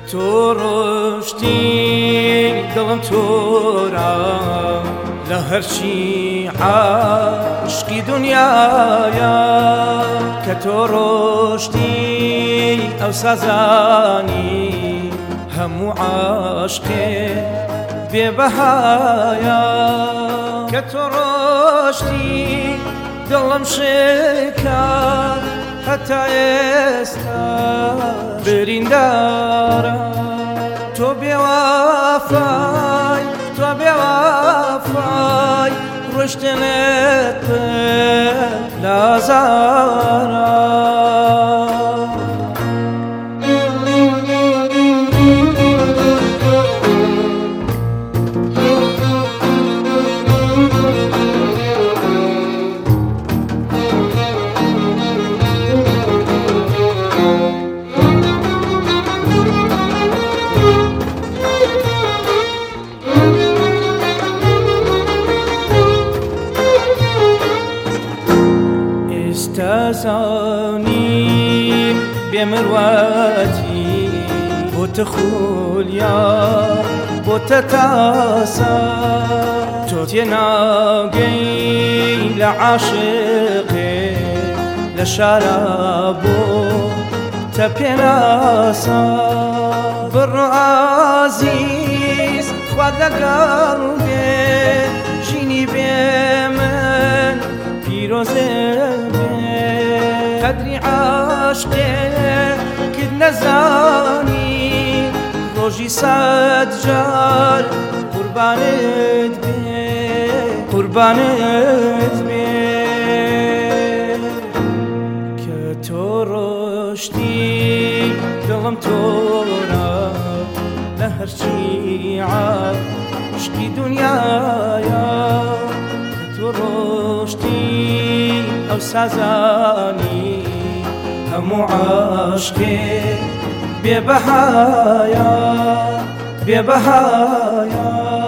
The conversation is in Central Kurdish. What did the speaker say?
تو ڕۆشتی دڵم تۆرە لە هەرچی عاشقی دنیاە کە تۆ ڕۆشتی ئەو سازانی هەموو عاشقێ بێبەهایە کە تۆ ڕۆشتی دڵم شکار هەتا ئێستا بریندارە تۆ بێوافای تۆ بێوافای ڕۆشتنت لازارە تزانیم بێمروەتی بۆ تخولیا بۆ تەتاسە تۆ تێناگەی لە عاشقێ لە شارە بۆ تەپێناسە بڕۆ عەزیز خوا لەگەڵ بێ ژینی بێ من پیرۆزێ قدری عاشقێ کرد نەزانی ڕۆژی سەد جار قوربانت بێ قوربانت بێ کە تۆ ڕۆشتی دڵم تۆرە لە هەرچی عاشقی دنیاە کە تۆ ڕۆشتی ئەو سازانی هەموو عاشقێ بێبەهایە بێبەهایە